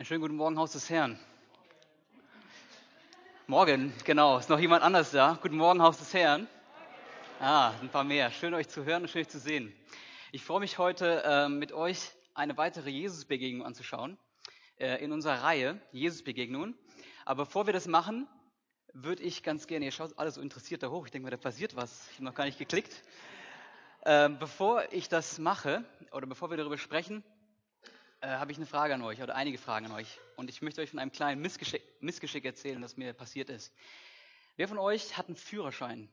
Einen schönen guten Morgen, Haus des Herrn. Morgen, genau. Ist noch jemand anders da? Guten Morgen, Haus des Herrn. Ein paar mehr. Schön, euch zu hören und schön, euch zu sehen. Ich freue mich heute, mit euch eine weitere Jesus-Begegnung anzuschauen, in unserer Reihe Jesus-Begegnungen. Aber bevor wir das machen, würde ich ganz gerne, ihr schaut alle so interessiert da hoch, ich denke mal, da passiert was. Ich habe noch gar nicht geklickt. Bevor ich das mache, oder bevor wir darüber sprechen, habe ich eine Frage an euch oder einige Fragen an euch. Und ich möchte euch von einem kleinen Missgeschick erzählen, das mir passiert ist. Wer von euch hat einen Führerschein?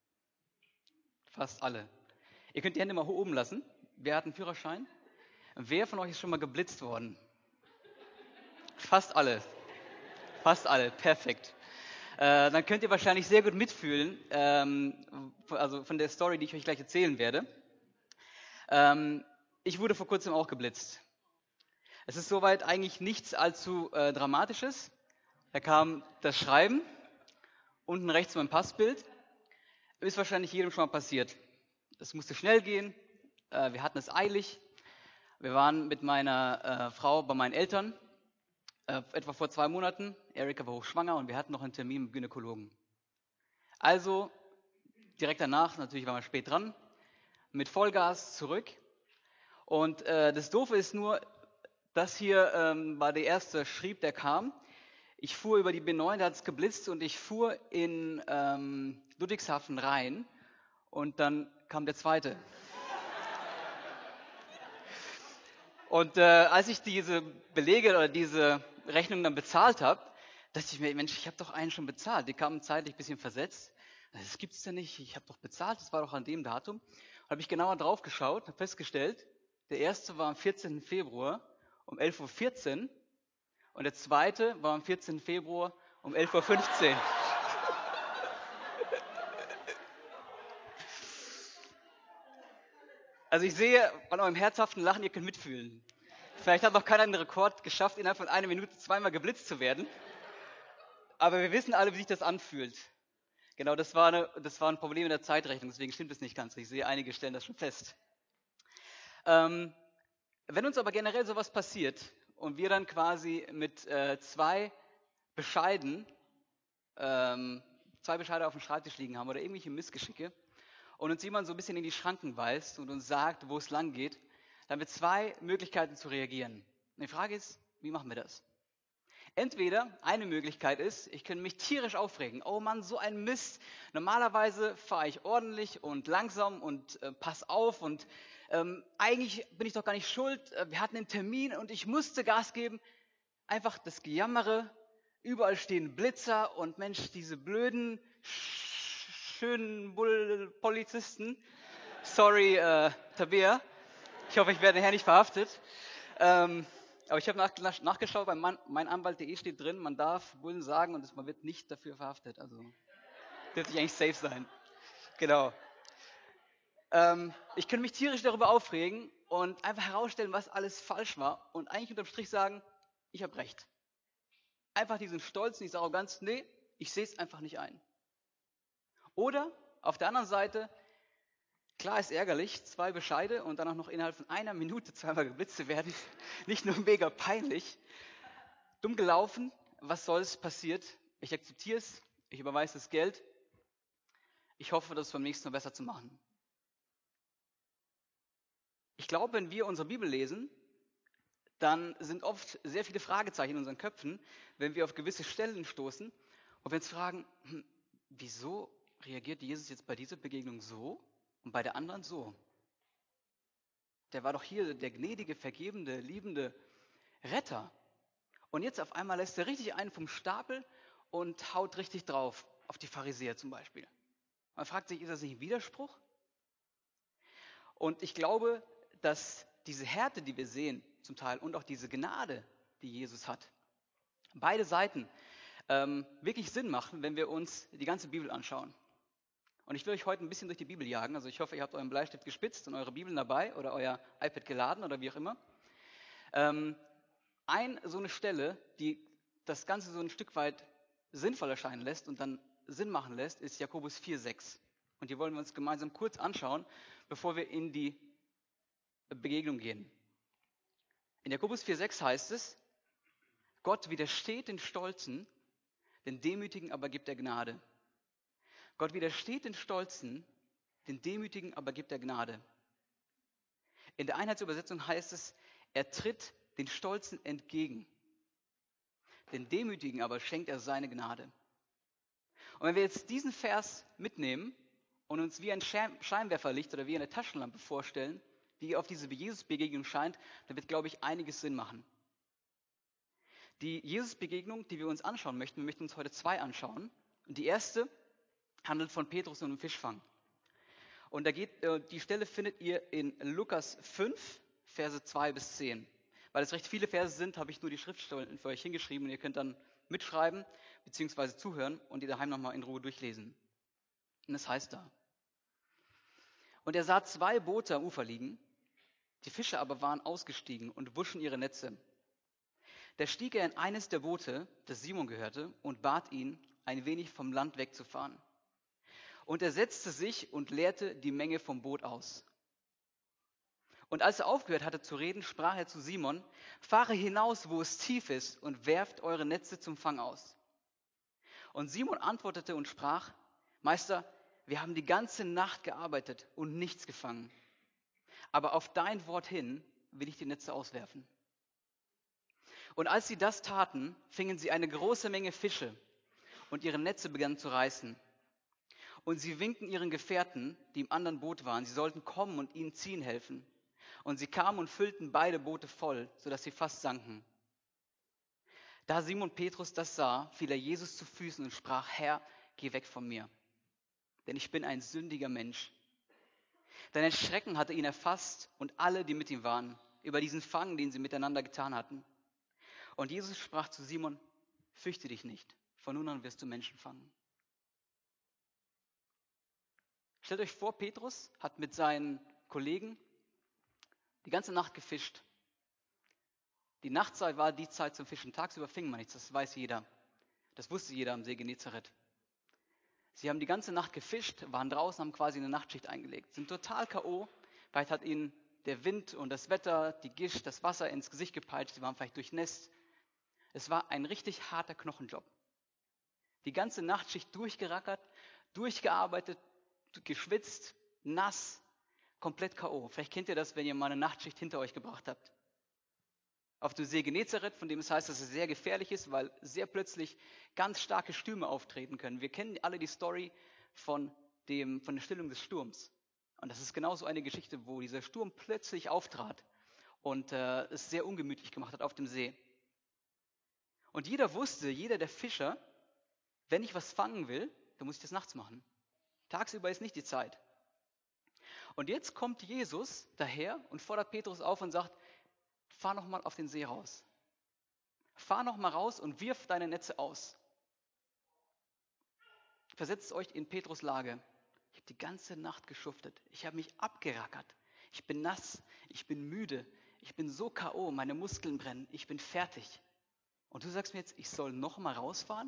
Fast alle. Ihr könnt die Hände mal oben lassen. Wer hat einen Führerschein? Wer von euch ist schon mal geblitzt worden? Fast alle. Fast alle. Perfekt. Dann könnt ihr wahrscheinlich sehr gut mitfühlen, also von der Story, die ich euch gleich erzählen werde. Ich wurde vor kurzem auch geblitzt. Es ist soweit eigentlich nichts allzu Dramatisches. Da kam das Schreiben, unten rechts mein Passbild. Ist wahrscheinlich jedem schon mal passiert. Es musste schnell gehen, wir hatten es eilig. Wir waren mit meiner Frau bei meinen Eltern, etwa vor 2 Monaten. Erika war hochschwanger und wir hatten noch einen Termin mit dem Gynäkologen. Also direkt danach, natürlich waren wir spät dran, mit Vollgas zurück. Und das Doofe ist nur, das hier war der erste Schrieb, der kam. Ich fuhr über die B9, da hat es geblitzt und ich fuhr in Ludwigshafen rein und dann kam der zweite. Und als ich diese Belege oder diese Rechnung dann bezahlt habe, dachte ich mir, Mensch, ich habe doch einen schon bezahlt. Die kamen zeitlich ein bisschen versetzt. Das gibt es ja nicht, ich habe doch bezahlt, das war doch an dem Datum. Und habe ich genauer drauf geschaut, habe festgestellt, der erste war am 14. Februar um 11.14 Uhr und der zweite war am 14. Februar um 11.15 Uhr. Also ich sehe an eurem herzhaften Lachen, ihr könnt mitfühlen. Vielleicht hat noch keiner den Rekord geschafft, innerhalb von 1 Minute 2-mal geblitzt zu werden. Aber wir wissen alle, wie sich das anfühlt. Genau, das war ein Problem in der Zeitrechnung, deswegen stimmt es nicht ganz. Ich sehe, einige stellen das schon fest. Wenn uns aber generell sowas passiert und wir dann quasi mit 2 Bescheiden auf dem Schreibtisch liegen haben oder irgendwelche Missgeschicke und uns jemand so ein bisschen in die Schranken weist und uns sagt, wo es lang geht, dann haben wir 2 Möglichkeiten zu reagieren. Und die Frage ist, wie machen wir das? Entweder eine Möglichkeit ist, ich könnte mich tierisch aufregen. Oh Mann, so ein Mist. Normalerweise fahre ich ordentlich und langsam und pass auf und eigentlich bin ich doch gar nicht schuld. Wir hatten einen Termin und ich musste Gas geben. Einfach das Gejammere. Überall stehen Blitzer und Mensch, diese blöden, schönen Polizisten. Sorry, Tabea. Ich hoffe, ich werde nachher nicht verhaftet. Aber ich habe nachgeschaut, bei meinanwalt.de steht drin, man darf Bullen sagen und man wird nicht dafür verhaftet. Also dürfte ich eigentlich safe sein. Genau. Ich könnte mich tierisch darüber aufregen und einfach herausstellen, was alles falsch war und eigentlich unterm Strich sagen, ich habe recht. Einfach diesen Stolz und diese Arroganz, nee, ich sehe es einfach nicht ein. Oder auf der anderen Seite, klar ist ärgerlich, 2 Bescheide und dann auch noch innerhalb von 1 Minute 2-mal geblitzt zu werden. Nicht nur mega peinlich. Dumm gelaufen, was soll's, passiert. Ich akzeptiere es, ich überweise das Geld. Ich hoffe, das beim nächsten Mal besser zu machen. Ich glaube, wenn wir unsere Bibel lesen, dann sind oft sehr viele Fragezeichen in unseren Köpfen, wenn wir auf gewisse Stellen stoßen und wir uns fragen, wieso reagiert Jesus jetzt bei dieser Begegnung so und bei der anderen so? Der war doch hier der gnädige, vergebende, liebende Retter. Und jetzt auf einmal lässt er richtig einen vom Stapel und haut richtig drauf, auf die Pharisäer zum Beispiel. Man fragt sich, ist das nicht ein Widerspruch? Und ich glaube, dass diese Härte, die wir sehen zum Teil und auch diese Gnade, die Jesus hat, beide Seiten wirklich Sinn machen, wenn wir uns die ganze Bibel anschauen. Und ich will euch heute ein bisschen durch die Bibel jagen. Also ich hoffe, ihr habt euren Bleistift gespitzt und eure Bibeln dabei oder euer iPad geladen oder wie auch immer. So eine Stelle, die das Ganze so ein Stück weit sinnvoll erscheinen lässt und dann Sinn machen lässt, ist Jakobus 4,6. Und die wollen wir uns gemeinsam kurz anschauen, bevor wir in die Begegnung gehen. In Jakobus 4,6 heißt es, Gott widersteht den Stolzen, den Demütigen aber gibt er Gnade. Gott widersteht den Stolzen, den Demütigen aber gibt er Gnade. In der Einheitsübersetzung heißt es, er tritt den Stolzen entgegen. Den Demütigen aber schenkt er seine Gnade. Und wenn wir jetzt diesen Vers mitnehmen und uns wie ein Scheinwerferlicht oder wie eine Taschenlampe vorstellen, die auf diese Jesus-Begegnung scheint, dann wird, glaube ich, einiges Sinn machen. Die Jesus-Begegnung, die wir uns anschauen möchten, wir möchten uns heute 2 anschauen. Und die erste handelt von Petrus und dem Fischfang. Und die Stelle findet ihr in Lukas 5, Verse 2 bis 10. Weil es recht viele Verse sind, habe ich nur die Schriftstellen für euch hingeschrieben und ihr könnt dann mitschreiben bzw. zuhören und die daheim nochmal in Ruhe durchlesen. Und es heißt da: Und er sah 2 Boote am Ufer liegen, die Fischer aber waren ausgestiegen und wuschen ihre Netze. Da stieg er in eines der Boote, das Simon gehörte, und bat ihn, ein wenig vom Land wegzufahren. Und er setzte sich und leerte die Menge vom Boot aus. Und als er aufgehört hatte zu reden, sprach er zu Simon: Fahre hinaus, wo es tief ist, und werft eure Netze zum Fang aus. Und Simon antwortete und sprach: Meister, wir haben die ganze Nacht gearbeitet und nichts gefangen. Aber auf dein Wort hin will ich die Netze auswerfen. Und als sie das taten, fingen sie eine große Menge Fische, und ihre Netze begannen zu reißen. Und sie winkten ihren Gefährten, die im anderen Boot waren, sie sollten kommen und ihnen ziehen helfen. Und sie kamen und füllten beide Boote voll, sodass sie fast sanken. Da Simon Petrus das sah, fiel er Jesus zu Füßen und sprach: Herr, geh weg von mir, denn ich bin ein sündiger Mensch. Denn ein Schrecken hatte ihn erfasst und alle, die mit ihm waren, über diesen Fang, den sie miteinander getan hatten. Und Jesus sprach zu Simon: Fürchte dich nicht, von nun an wirst du Menschen fangen. Stellt euch vor, Petrus hat mit seinen Kollegen die ganze Nacht gefischt. Die Nachtzeit war die Zeit zum Fischen. Tagsüber fing man nichts, das weiß jeder. Das wusste jeder am See Genezareth. Sie haben die ganze Nacht gefischt, waren draußen, haben quasi eine Nachtschicht eingelegt, sind total K.O. Vielleicht hat ihnen der Wind und das Wetter, die Gischt, das Wasser ins Gesicht gepeitscht, sie waren vielleicht durchnässt. Es war ein richtig harter Knochenjob. Die ganze Nachtschicht durchgerackert, durchgearbeitet, geschwitzt, nass, komplett K.O. Vielleicht kennt ihr das, wenn ihr mal eine Nachtschicht hinter euch gebracht habt. Auf dem See Genezareth, von dem es heißt, dass es sehr gefährlich ist, weil sehr plötzlich ganz starke Stürme auftreten können. Wir kennen alle die Story von der Stillung des Sturms. Und das ist genauso eine Geschichte, wo dieser Sturm plötzlich auftrat und es sehr ungemütlich gemacht hat auf dem See. Und jeder wusste, jeder der Fischer, wenn ich was fangen will, dann muss ich das nachts machen. Tagsüber ist nicht die Zeit. Und jetzt kommt Jesus daher und fordert Petrus auf und sagt: Fahr noch mal auf den See raus. Fahr noch mal raus und wirf deine Netze aus. Versetzt euch in Petrus Lage. Ich habe die ganze Nacht geschuftet. Ich habe mich abgerackert. Ich bin nass. Ich bin müde. Ich bin so K.O. Meine Muskeln brennen. Ich bin fertig. Und du sagst mir jetzt, ich soll noch mal rausfahren?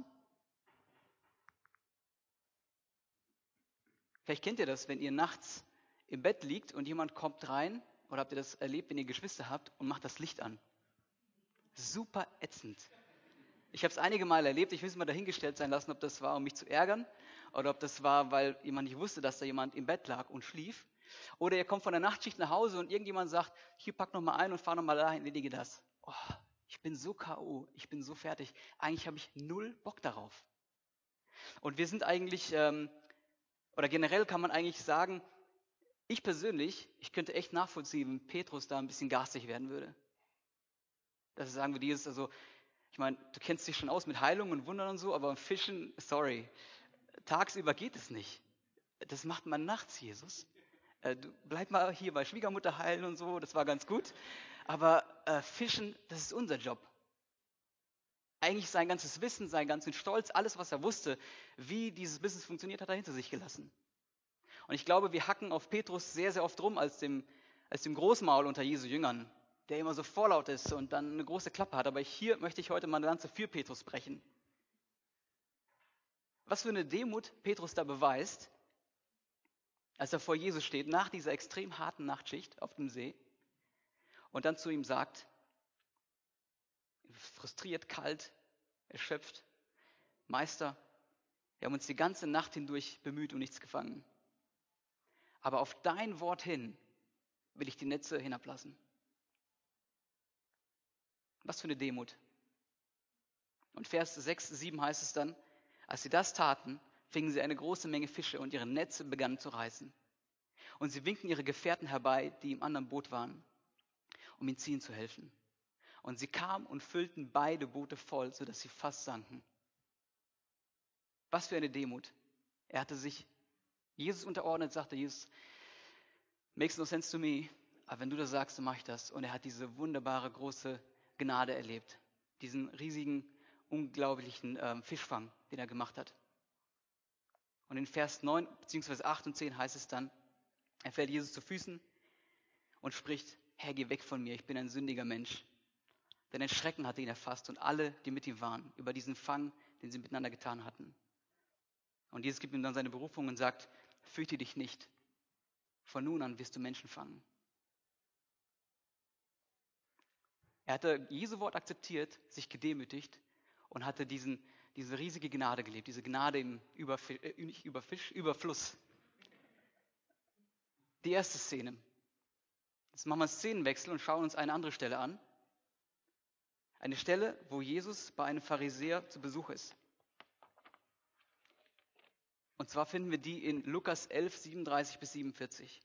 Vielleicht kennt ihr das, wenn ihr nachts im Bett liegt und jemand kommt rein, oder habt ihr das erlebt, wenn ihr Geschwister habt und macht das Licht an? Super ätzend. Ich habe es einige Mal erlebt, ich will es mal dahingestellt sein lassen, ob das war, um mich zu ärgern, oder ob das war, weil jemand nicht wusste, dass da jemand im Bett lag und schlief. Oder ihr kommt von der Nachtschicht nach Hause und irgendjemand sagt: Hier, pack noch mal ein und fahr noch mal dahin, erledige das. Oh, ich bin so K.O., ich bin so fertig. Eigentlich habe ich null Bock darauf. Und wir sind eigentlich, oder generell kann man eigentlich sagen, ich persönlich, ich könnte echt nachvollziehen, wenn Petrus da ein bisschen garstig werden würde. Dass er sagen würde, Jesus, also, ich meine, du kennst dich schon aus mit Heilung und Wundern und so, aber beim Fischen, sorry, tagsüber geht es nicht. Das macht man nachts, Jesus. Du bleib mal hier bei Schwiegermutter heilen und so, das war ganz gut. Aber Fischen, das ist unser Job. Eigentlich sein ganzes Wissen, seinen ganzen Stolz, alles, was er wusste, wie dieses Business funktioniert, hat er hinter sich gelassen. Und ich glaube, wir hacken auf Petrus sehr, sehr oft rum als dem Großmaul unter Jesu Jüngern, der immer so vorlaut ist und dann eine große Klappe hat. Aber hier möchte ich heute mal eine Lanze für Petrus brechen. Was für eine Demut Petrus da beweist, als er vor Jesus steht, nach dieser extrem harten Nachtschicht auf dem See und dann zu ihm sagt: frustriert, kalt, erschöpft. Meister, wir haben uns die ganze Nacht hindurch bemüht und nichts gefangen. Aber auf dein Wort hin will ich die Netze hinablassen. Was für eine Demut. Und Vers 6, 7 heißt es dann, als sie das taten, fingen sie eine große Menge Fische und ihre Netze begannen zu reißen. Und sie winkten ihre Gefährten herbei, die im anderen Boot waren, um ihnen ziehen zu helfen. Und sie kamen und füllten beide Boote voll, sodass sie fast sanken. Was für eine Demut. Er hatte sich Jesus unterordnet, sagte Jesus, makes no sense to me, aber wenn du das sagst, dann mache ich das. Und er hat diese wunderbare, große Gnade erlebt. Diesen riesigen, unglaublichen Fischfang, den er gemacht hat. Und in Vers 9 bzw. 8 und 10 heißt es dann, er fällt Jesus zu Füßen und spricht, Herr, geh weg von mir, ich bin ein sündiger Mensch. Denn ein Schrecken hatte ihn erfasst und alle, die mit ihm waren, über diesen Fang, den sie miteinander getan hatten. Und Jesus gibt ihm dann seine Berufung und sagt, fürchte dich nicht, von nun an wirst du Menschen fangen. Er hatte Jesu Wort akzeptiert, sich gedemütigt und hatte diese riesige Gnade gelebt, diese Gnade im Überfluss. Die erste Szene. Jetzt machen wir einen Szenenwechsel und schauen uns eine andere Stelle an. Eine Stelle, wo Jesus bei einem Pharisäer zu Besuch ist. Und zwar finden wir die in Lukas 11, 37 bis 47.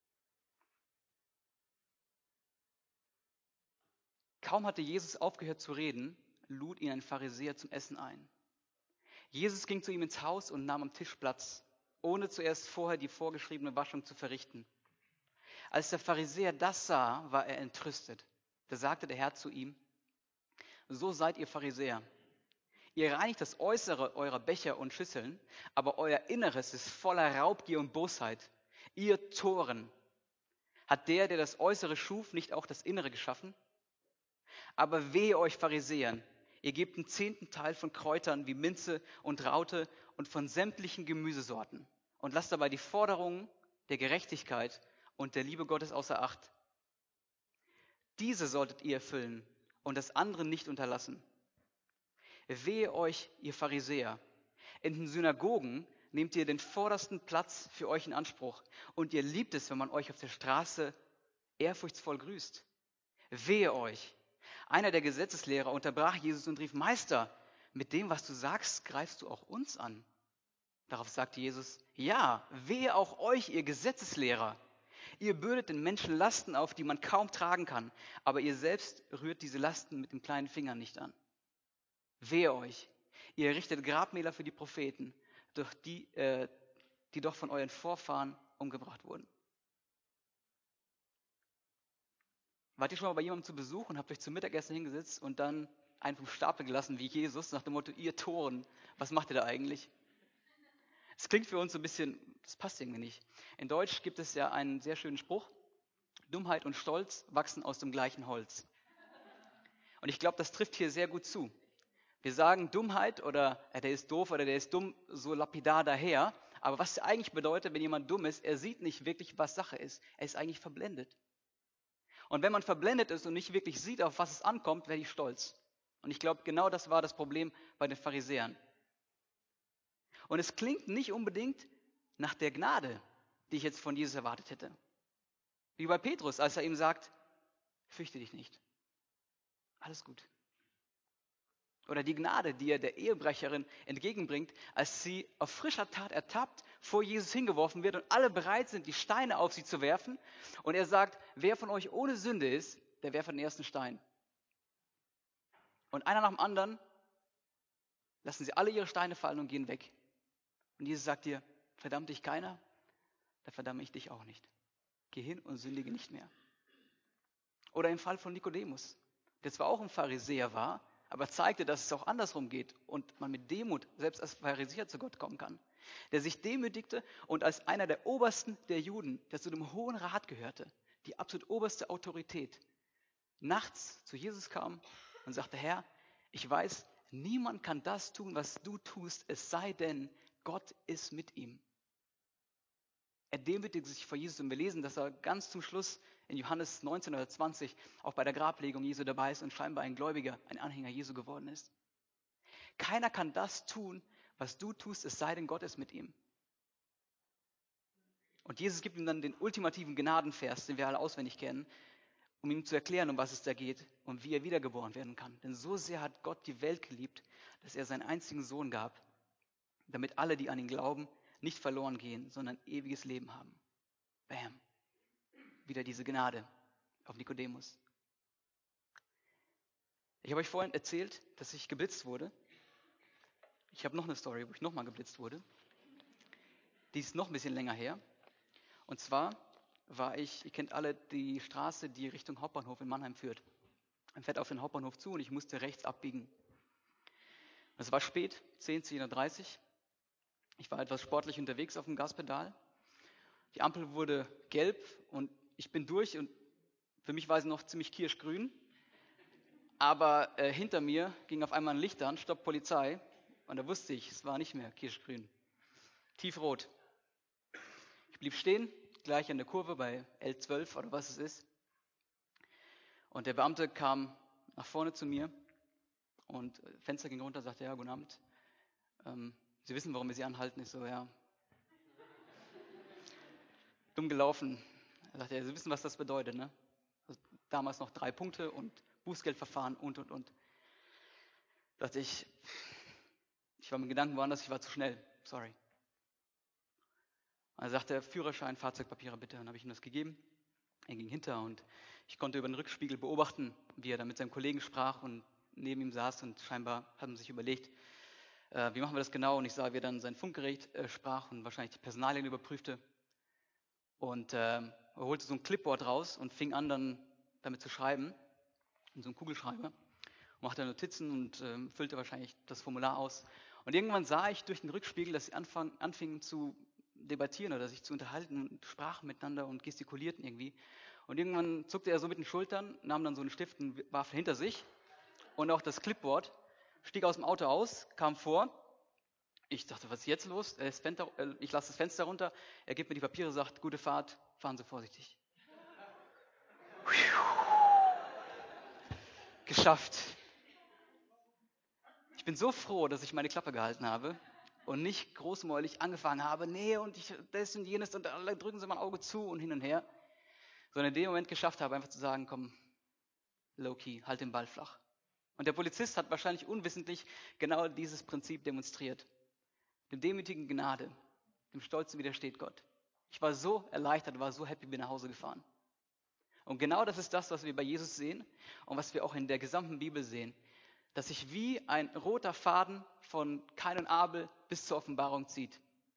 Kaum hatte Jesus aufgehört zu reden, lud ihn ein Pharisäer zum Essen ein. Jesus ging zu ihm ins Haus und nahm am Tisch Platz, ohne zuerst vorher die vorgeschriebene Waschung zu verrichten. Als der Pharisäer das sah, war er entrüstet. Da sagte der Herr zu ihm, so seid ihr Pharisäer. Ihr reinigt das Äußere eurer Becher und Schüsseln, aber euer Inneres ist voller Raubgier und Bosheit. Ihr Toren! Hat der das Äußere schuf, nicht auch das Innere geschaffen? Aber wehe euch Pharisäern, ihr gebt einen 10. Teil von Kräutern wie Minze und Raute und von sämtlichen Gemüsesorten und lasst dabei die Forderungen der Gerechtigkeit und der Liebe Gottes außer Acht. Diese solltet ihr erfüllen und das andere nicht unterlassen. Wehe euch, ihr Pharisäer, in den Synagogen nehmt ihr den vordersten Platz für euch in Anspruch und ihr liebt es, wenn man euch auf der Straße ehrfurchtsvoll grüßt. Wehe euch! Einer der Gesetzeslehrer unterbrach Jesus und rief, Meister, mit dem, was du sagst, greifst du auch uns an. Darauf sagte Jesus, ja, wehe auch euch, ihr Gesetzeslehrer. Ihr bürdet den Menschen Lasten auf, die man kaum tragen kann, aber ihr selbst rührt diese Lasten mit dem kleinen Finger nicht an. Wehe euch, ihr errichtet Grabmäler für die Propheten, die doch von euren Vorfahren umgebracht wurden. Wart ihr schon mal bei jemandem zu Besuch und habt euch zum Mittagessen hingesetzt und dann einen vom Stapel gelassen wie Jesus, nach dem Motto, ihr Toren, was macht ihr da eigentlich? Es klingt für uns so ein bisschen, das passt irgendwie nicht. In Deutsch gibt es ja einen sehr schönen Spruch, Dummheit und Stolz wachsen aus dem gleichen Holz. Und ich glaube, das trifft hier sehr gut zu. Wir sagen Dummheit oder der ist doof oder der ist dumm so lapidar daher, aber was eigentlich bedeutet, wenn jemand dumm ist, er sieht nicht wirklich, was Sache ist. Er ist eigentlich verblendet. Und wenn man verblendet ist und nicht wirklich sieht, auf was es ankommt, werde ich stolz. Und ich glaube, genau das war das Problem bei den Pharisäern. Und es klingt nicht unbedingt nach der Gnade, die ich jetzt von Jesus erwartet hätte. Wie bei Petrus, als er ihm sagt, fürchte dich nicht. Alles gut. Oder die Gnade, die er der Ehebrecherin entgegenbringt, als sie auf frischer Tat ertappt, vor Jesus hingeworfen wird und alle bereit sind, die Steine auf sie zu werfen. Und er sagt, wer von euch ohne Sünde ist, der werfe den ersten Stein. Und einer nach dem anderen lassen sie alle ihre Steine fallen und gehen weg. Und Jesus sagt dir, verdammt dich keiner, da verdamme ich dich auch nicht. Geh hin und sündige nicht mehr. Oder im Fall von Nikodemus, der zwar auch ein Pharisäer war, aber zeigte, dass es auch andersrum geht und man mit Demut selbst als Pharisäer zu Gott kommen kann. Der sich demütigte und als einer der Obersten der Juden, der zu dem Hohen Rat gehörte, die absolut oberste Autorität, nachts zu Jesus kam und sagte, Herr, ich weiß, niemand kann das tun, was du tust, es sei denn, Gott ist mit ihm. Er demütigte sich vor Jesus und wir lesen, dass er ganz zum Schluss in Johannes 19 oder 20 auch bei der Grablegung Jesu dabei ist und scheinbar ein Gläubiger, ein Anhänger Jesu geworden ist. Keiner kann das tun, was du tust, es sei denn, Gott ist mit ihm. Und Jesus gibt ihm dann den ultimativen Gnadenvers, den wir alle auswendig kennen, um ihm zu erklären, um was es da geht und wie er wiedergeboren werden kann. Denn so sehr hat Gott die Welt geliebt, dass er seinen einzigen Sohn gab, damit alle, die an ihn glauben, nicht verloren gehen, sondern ewiges Leben haben. Bam. Wieder diese Gnade auf Nikodemus. Ich habe euch vorhin erzählt, dass ich geblitzt wurde. Ich habe noch eine Story, wo ich nochmal geblitzt wurde. Die ist noch ein bisschen länger her. Und zwar war ihr kennt alle die Straße, die Richtung Hauptbahnhof in Mannheim führt. Man fährt auf den Hauptbahnhof zu und ich musste rechts abbiegen. Es war spät, 10:30 Uhr. Ich war etwas sportlich unterwegs auf dem Gaspedal. Die Ampel wurde gelb und ich bin durch und für mich war sie noch ziemlich kirschgrün. Aber hinter mir ging auf einmal ein Licht an, Stopp Polizei. Und da wusste ich, es war nicht mehr kirschgrün. Tiefrot. Ich blieb stehen, gleich an der Kurve bei L12 oder was es ist. Und der Beamte kam nach vorne zu mir und Fenster ging runter, sagte, ja, guten Abend. Sie wissen, warum wir Sie anhalten? Ich so, ja. Dumm gelaufen. Er sagte, ja, Sie wissen, was das bedeutet, ne? Also, damals noch 3 Punkte und Bußgeldverfahren und. Dachte ich war mit Gedanken woanders, ich war zu schnell, sorry. Er sagte, Führerschein, Fahrzeugpapiere bitte. Dann habe ich ihm das gegeben. Er ging hinter und ich konnte über den Rückspiegel beobachten, wie er da mit seinem Kollegen sprach und neben ihm saß und scheinbar haben sich überlegt, wie machen wir das genau? Und ich sah, wie er dann sein Funkgerät sprach und wahrscheinlich die Personalien überprüfte. Und er holte so ein Clipboard raus und fing an, dann damit zu schreiben, in so einem Kugelschreiber. Und machte Notizen und füllte wahrscheinlich das Formular aus. Und irgendwann sah ich durch den Rückspiegel, dass sie anfingen zu debattieren oder sich zu unterhalten und sprachen miteinander und gestikulierten irgendwie. Und irgendwann zuckte er so mit den Schultern, nahm dann so einen Stift und warf hinter sich. Und auch das Clipboard, stieg aus dem Auto aus, kam vor. Ich dachte, was ist jetzt los? Ich lasse das Fenster runter, er gibt mir die Papiere, sagt, gute Fahrt, fahren Sie vorsichtig. Geschafft. Ich bin so froh, dass ich meine Klappe gehalten habe und nicht großmäulig angefangen habe, nee und das und jenes und alle drücken Sie mein Auge zu und hin und her, sondern in dem Moment geschafft habe, einfach zu sagen, komm, low-key, halt den Ball flach. Und der Polizist hat wahrscheinlich unwissentlich genau dieses Prinzip demonstriert. Dem demütigen Gnade, dem Stolzen widersteht Gott. Ich war so erleichtert, war so happy, bin nach Hause gefahren. Und genau das ist das, was wir bei Jesus sehen und was wir auch in der gesamten Bibel sehen. Dass sich wie ein roter Faden von Kain und Abel bis zur Offenbarung zieht.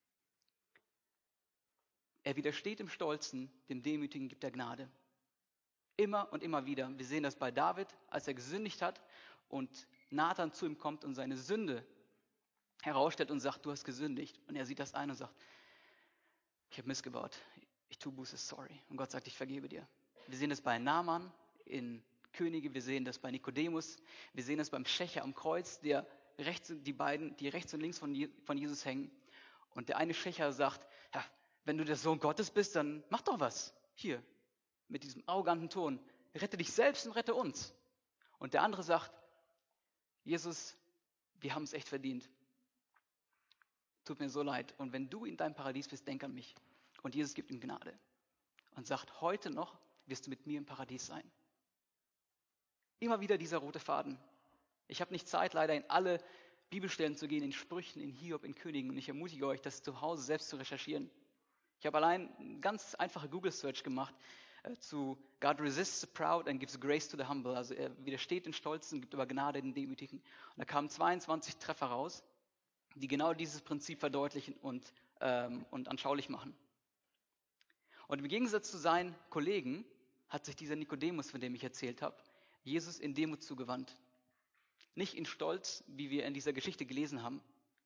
Er widersteht dem Stolzen, dem Demütigen gibt er Gnade. Immer und immer wieder. Wir sehen das bei David, als er gesündigt hat und Nathan zu ihm kommt und seine Sünde herausstellt und sagt, du hast gesündigt. Und er sieht das ein und sagt, ich habe Mist gebaut, ich tue Buße, sorry. Und Gott sagt, ich vergebe dir. Wir sehen das bei Naaman in Könige, wir sehen das bei Nikodemus, wir sehen das beim Schächer am Kreuz, die beiden, die rechts und links von Jesus hängen. Und der eine Schächer sagt, ja, wenn du der Sohn Gottes bist, dann mach doch was. Hier, mit diesem arroganten Ton, rette dich selbst und rette uns. Und der andere sagt, Jesus, wir haben es echt verdient. Tut mir so leid. Und wenn du in deinem Paradies bist, denk an mich. Und Jesus gibt ihm Gnade. Und sagt, heute noch wirst du mit mir im Paradies sein. Immer wieder dieser rote Faden. Ich habe nicht Zeit, leider in alle Bibelstellen zu gehen, in Sprüchen, in Hiob, in Königen. Und ich ermutige euch, das zu Hause selbst zu recherchieren. Ich habe allein eine ganz einfache Google-Search gemacht zu God resists the proud and gives grace to the humble. Also er widersteht den Stolzen, gibt aber Gnade den Demütigen. Und da kamen 22 Treffer raus, die genau dieses Prinzip verdeutlichen und anschaulich machen. Und im Gegensatz zu seinen Kollegen hat sich dieser Nikodemus, von dem ich erzählt habe, Jesus in Demut zugewandt. Nicht in Stolz, wie wir in dieser Geschichte gelesen haben.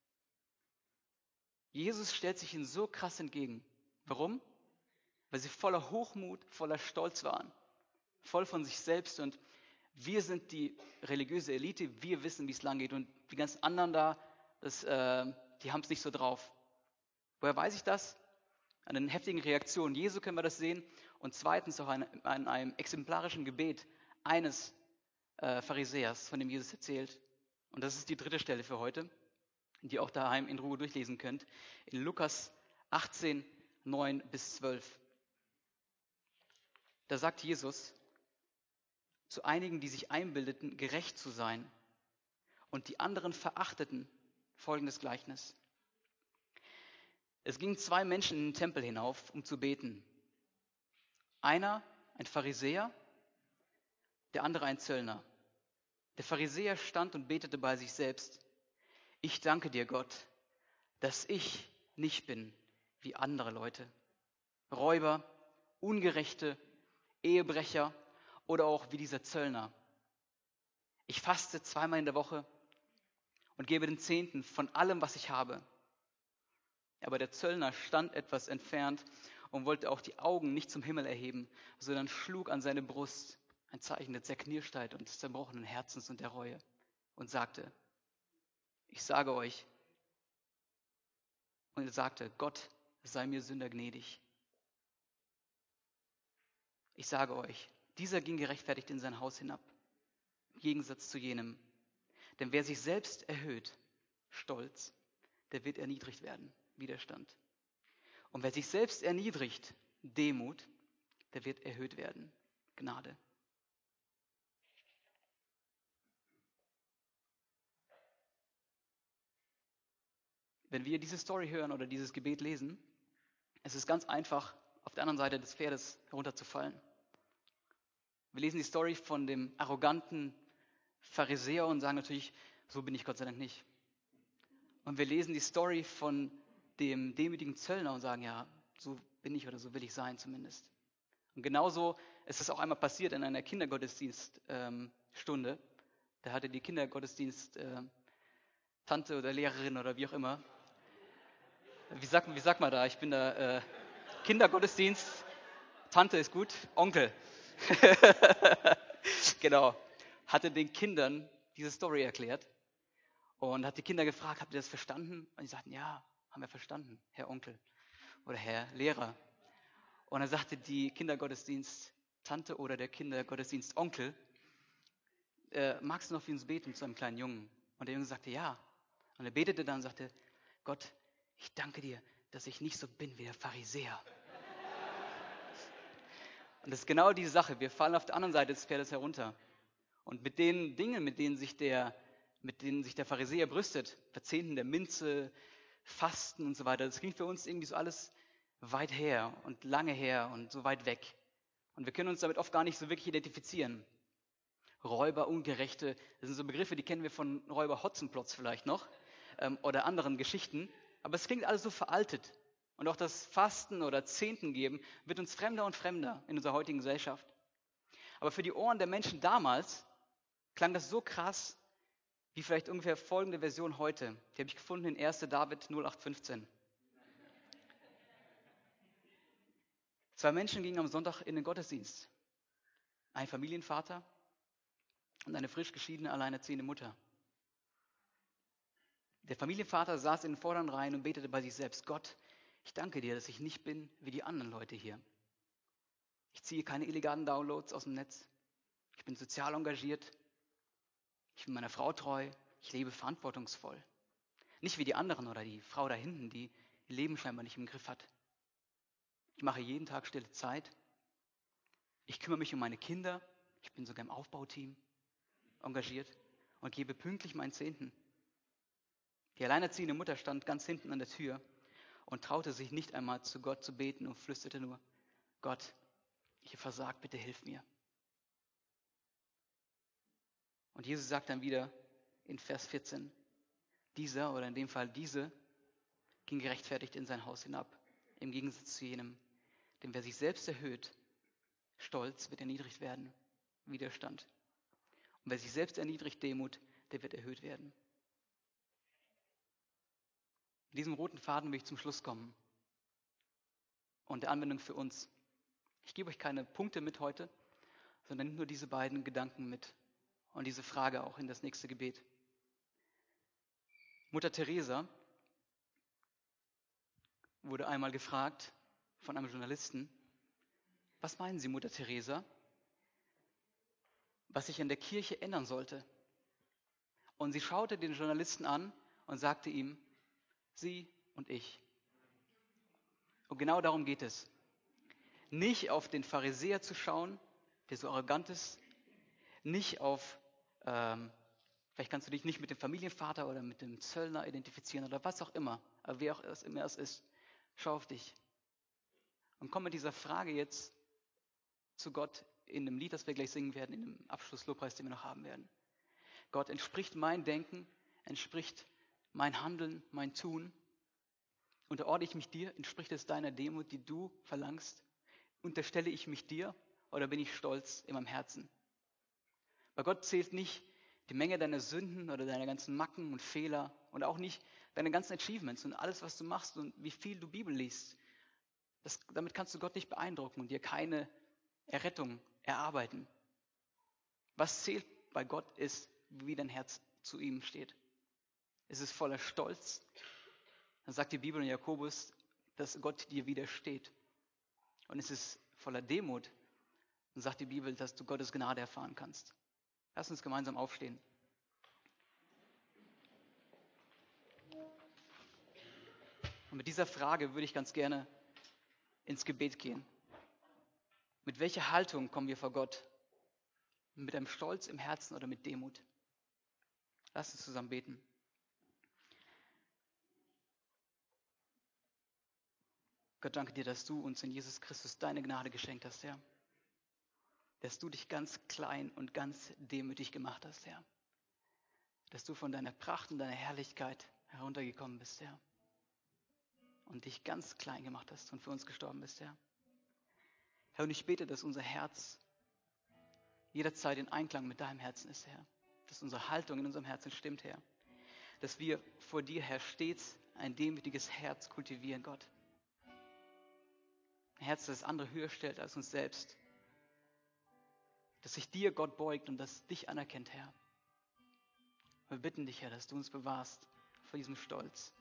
Jesus stellt sich ihnen so krass entgegen. Warum? Weil sie voller Hochmut, voller Stolz waren. Voll von sich selbst und wir sind die religiöse Elite, wir wissen, wie es lang geht und die ganzen anderen da, die haben es nicht so drauf. Woher weiß ich das? An den heftigen Reaktionen Jesu können wir das sehen und zweitens auch an einem exemplarischen Gebet eines Pharisäers, von dem Jesus erzählt. Und das ist die dritte Stelle für heute, die ihr auch daheim in Ruhe durchlesen könnt, in Lukas 18, 9 bis 12. Da sagt Jesus zu einigen, die sich einbildeten, gerecht zu sein und die anderen verachteten, folgendes Gleichnis. Es gingen zwei Menschen in den Tempel hinauf, um zu beten. Einer, ein Pharisäer, der andere ein Zöllner. Der Pharisäer stand und betete bei sich selbst: Ich danke dir, Gott, dass ich nicht bin wie andere Leute. Räuber, Ungerechte, Ehebrecher oder auch wie dieser Zöllner. Ich faste zweimal in der Woche und gebe den Zehnten von allem, was ich habe. Aber der Zöllner stand etwas entfernt und wollte auch die Augen nicht zum Himmel erheben, sondern schlug an seine Brust, ein Zeichen der Zerknirschtheit und des zerbrochenen Herzens und der Reue, und sagte: Ich sage euch, und er sagte, Gott sei mir Sünder gnädig. Ich sage euch, dieser ging gerechtfertigt in sein Haus hinab, im Gegensatz zu jenem. Denn wer sich selbst erhöht, Stolz, der wird erniedrigt werden, Widerstand. Und wer sich selbst erniedrigt, Demut, der wird erhöht werden, Gnade. Wenn wir diese Story hören oder dieses Gebet lesen, es ist ganz einfach, auf der anderen Seite des Pferdes herunterzufallen. Wir lesen die Story von dem arroganten Pharisäer und sagen natürlich, so bin ich Gott sei Dank nicht. Und wir lesen die Story von dem demütigen Zöllner und sagen, ja, so bin ich oder so will ich sein zumindest. Und genauso ist es auch einmal passiert in einer Kindergottesdienststunde. Da hatte die Kindergottesdienst Tante oder Lehrerin oder wie auch immer. Wie sagt man da? Ich bin da Kindergottesdienst. Tante ist gut, Onkel. Genau. Hatte den Kindern diese Story erklärt und hat die Kinder gefragt, habt ihr das verstanden? Und die sagten, ja, haben wir verstanden, Herr Onkel oder Herr Lehrer. Und dann sagte die Kindergottesdienst-Tante oder der Kindergottesdienst-Onkel, magst du noch für uns beten zu einem kleinen Jungen? Und der Junge sagte, ja. Und er betete dann und sagte, Gott, ich danke dir, dass ich nicht so bin wie der Pharisäer. Und das ist genau diese Sache. Wir fallen auf der anderen Seite des Pferdes herunter. Und mit den Dingen, mit denen sich der Pharisäer brüstet, Verzehnten der Minze, Fasten und so weiter, das klingt für uns irgendwie so alles weit her und lange her und so weit weg. Und wir können uns damit oft gar nicht so wirklich identifizieren. Räuber, Ungerechte, das sind so Begriffe, die kennen wir von Räuber Hotzenplotz vielleicht noch oder anderen Geschichten. Aber es klingt alles so veraltet. Und auch das Fasten oder Zehnten geben wird uns fremder und fremder in unserer heutigen Gesellschaft. Aber für die Ohren der Menschen damals klang das so krass, wie vielleicht ungefähr folgende Version heute. Die habe ich gefunden in 1. David 0815. Zwei Menschen gingen am Sonntag in den Gottesdienst. Ein Familienvater und eine frisch geschiedene, alleinerziehende Mutter. Der Familienvater saß in den vorderen Reihen und betete bei sich selbst, Gott, ich danke dir, dass ich nicht bin wie die anderen Leute hier. Ich ziehe keine illegalen Downloads aus dem Netz. Ich bin sozial engagiert. Ich bin meiner Frau treu. Ich lebe verantwortungsvoll. Nicht wie die anderen oder die Frau da hinten, die ihr Leben scheinbar nicht im Griff hat. Ich mache jeden Tag stille Zeit. Ich kümmere mich um meine Kinder. Ich bin sogar im Aufbauteam engagiert und gebe pünktlich meinen Zehnten. Die alleinerziehende Mutter stand ganz hinten an der Tür und traute sich nicht einmal zu Gott zu beten und flüsterte nur, Gott, ich habe versagt, bitte hilf mir. Und Jesus sagt dann wieder in Vers 14, dieser oder in dem Fall diese ging gerechtfertigt in sein Haus hinab, im Gegensatz zu jenem, denn wer sich selbst erhöht, Stolz, wird erniedrigt werden, Widerstand. Und wer sich selbst erniedrigt, Demut, der wird erhöht werden. Mit diesem roten Faden will ich zum Schluss kommen und der Anwendung für uns. Ich gebe euch keine Punkte mit heute, sondern nur diese beiden Gedanken mit und diese Frage auch in das nächste Gebet. Mutter Teresa wurde einmal gefragt von einem Journalisten, Was meinen Sie, Mutter Teresa, was sich in der Kirche ändern sollte? Und sie schaute den Journalisten an und sagte ihm, Sie und ich. Und genau darum geht es. Nicht auf den Pharisäer zu schauen, der so arrogant ist, nicht auf, vielleicht kannst du dich nicht mit dem Familienvater oder mit dem Zöllner identifizieren oder was auch immer, aber wer auch immer es ist, schau auf dich. Und komm mit dieser Frage jetzt zu Gott in dem Lied, das wir gleich singen werden, in dem Abschlusslobpreis, den wir noch haben werden. Gott, entspricht mein Denken, entspricht mein Handeln, mein Tun? Unterordne ich mich dir? Entspricht es deiner Demut, die du verlangst? Unterstelle ich mich dir oder bin ich stolz in meinem Herzen? Bei Gott zählt nicht die Menge deiner Sünden oder deiner ganzen Macken und Fehler und auch nicht deine ganzen Achievements und alles, was du machst und wie viel du Bibel liest. Damit kannst du Gott nicht beeindrucken und dir keine Errettung erarbeiten. Was zählt bei Gott ist, wie dein Herz zu ihm steht. Ist es voller Stolz? Dann sagt die Bibel in Jakobus, dass Gott dir widersteht. Und ist es voller Demut? Dann sagt die Bibel, dass du Gottes Gnade erfahren kannst. Lass uns gemeinsam aufstehen. Und mit dieser Frage würde ich ganz gerne ins Gebet gehen. Mit welcher Haltung kommen wir vor Gott? Mit einem Stolz im Herzen oder mit Demut? Lass uns zusammen beten. Gott, danke dir, dass du uns in Jesus Christus deine Gnade geschenkt hast, Herr. Dass du dich ganz klein und ganz demütig gemacht hast, Herr. Dass du von deiner Pracht und deiner Herrlichkeit heruntergekommen bist, Herr. Und dich ganz klein gemacht hast und für uns gestorben bist, Herr. Herr, und ich bete, dass unser Herz jederzeit in Einklang mit deinem Herzen ist, Herr. Dass unsere Haltung in unserem Herzen stimmt, Herr. Dass wir vor dir, Herr, stets ein demütiges Herz kultivieren, Gott. Ein Herz, das andere höher stellt als uns selbst. Dass sich dir Gott beugt und das dich anerkennt, Herr. Wir bitten dich, Herr, dass du uns bewahrst vor diesem Stolz.